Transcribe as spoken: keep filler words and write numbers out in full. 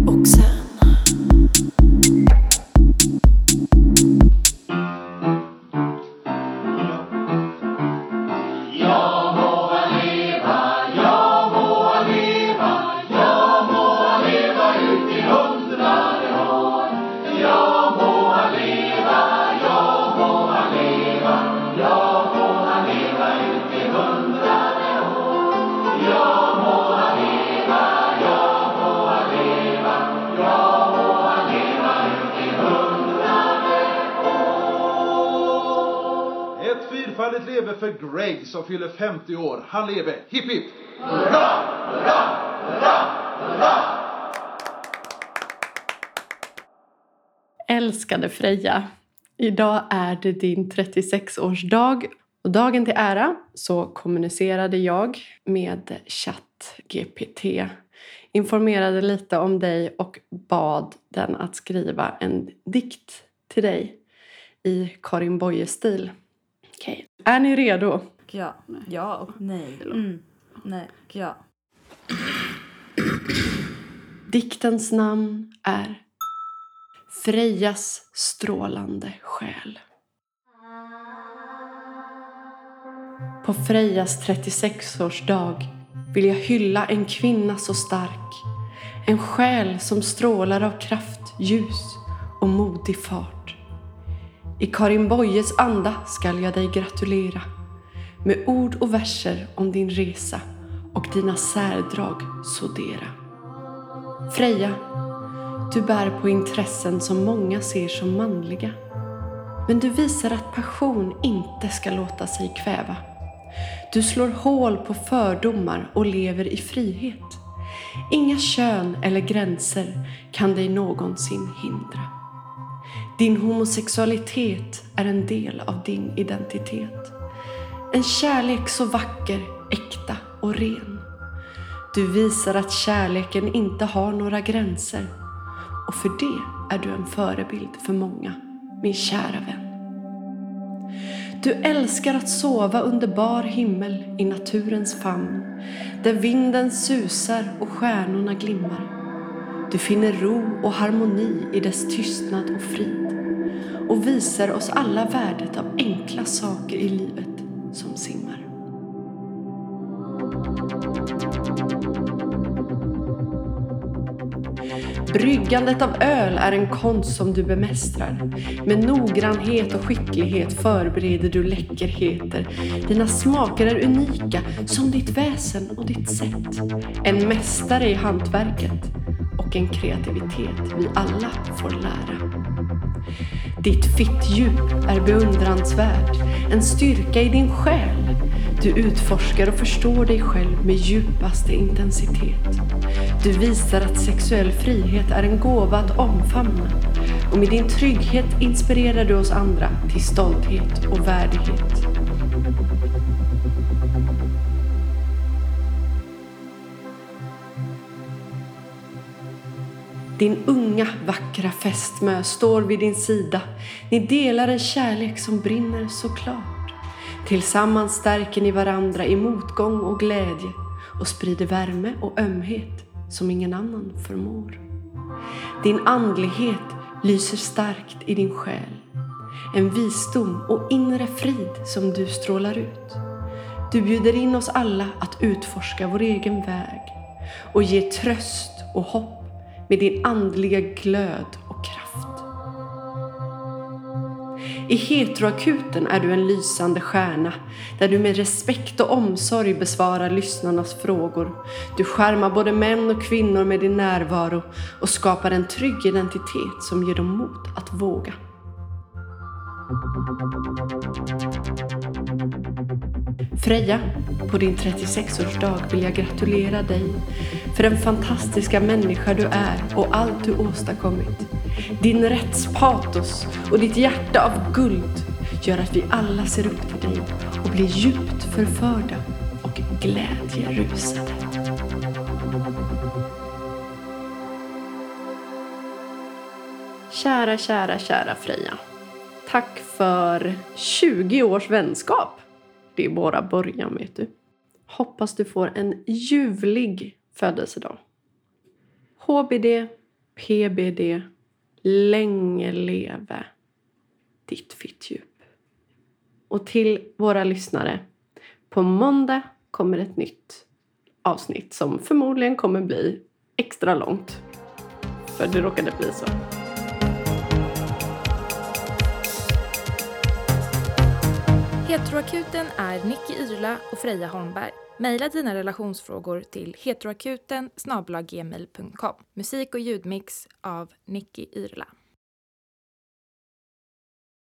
och sen. Fyrfaldigt lever för Greg som fyller femtio år. Han lever. Hipp hipp! Hurra! Hurra! Hurra! Hurra! Älskade Freja, idag är det din trettiosex-årsdag och dagen till ära så kommunicerade jag med ChatGPT. Informerade lite om dig och bad den att skriva en dikt till dig i Karin Boye-stil. Okej, är ni redo? Ja, ja och nej. Mm. Nej, ja. Diktens namn är Frejas strålande själ. På Frejas trettiosex-årsdag vill jag hylla en kvinna så stark. En själ som strålar av kraft, ljus och modig fart. I Karin Boyes anda skall jag dig gratulera. Med ord och verser om din resa och dina särdrag sådera. Freja, du bär på intressen som många ser som manliga. Men du visar att passion inte ska låta sig kväva. Du slår hål på fördomar och lever i frihet. Inga kön eller gränser kan dig någonsin hindra. Din homosexualitet är en del av din identitet. En kärlek så vacker, äkta och ren. Du visar att kärleken inte har några gränser. Och för det är du en förebild för många, min kära vän. Du älskar att sova under bar himmel i naturens famn. Där vinden susar och stjärnorna glimmar. Du finner ro och harmoni i dess tystnad och frid. Och visar oss alla värdet av enkla saker i livet som simmar. Bryggandet av öl är en konst som du bemästrar. Med noggrannhet och skicklighet förbereder du läckerheter. Dina smaker är unika som ditt väsen och ditt sätt. En mästare i hantverket och en kreativitet vi alla får lära. Ditt fittdjup är beundransvärt, en styrka i din själ. Du utforskar och förstår dig själv med djupaste intensitet. Du visar att sexuell frihet är en gåva att omfamna. Och med din trygghet inspirerar du oss andra till stolthet och värdighet. Din unga, vackra fästmö står vid din sida. Ni delar en kärlek som brinner så klart. Tillsammans stärker ni varandra i motgång och glädje och sprider värme och ömhet som ingen annan förmår. Din andlighet lyser starkt i din själ. En visdom och inre frid som du strålar ut. Du bjuder in oss alla att utforska vår egen väg och ge tröst och hopp med din andliga glöd och kraft. I heteroakuten är du en lysande stjärna där du med respekt och omsorg besvarar lyssnarnas frågor. Du skärmar både män och kvinnor med din närvaro och skapar en trygg identitet som ger dem mod att våga. Freja, på din trettiosex-årsdag vill jag gratulera dig för den fantastiska människa du är och allt du åstadkommit. Din rättspatos och ditt hjärta av guld gör att vi alla ser upp till dig och blir djupt förförda och glädjerusade. Kära, kära, kära Freja. Tack för tjugo års vänskap. Det är bara början, vet du. Hoppas du får en ljuvlig födelsedag. H B D P B D, länge leve ditt fittdjup. Och till våra lyssnare, på måndag kommer ett nytt avsnitt som förmodligen kommer bli extra långt. För det råkade bli så. Heteroakuten är Nicky Yrla och Freja Holmberg. Maila dina relationsfrågor till heteroakuten snabel-a gmail punkt com. Musik och ljudmix av Nicky Yrla.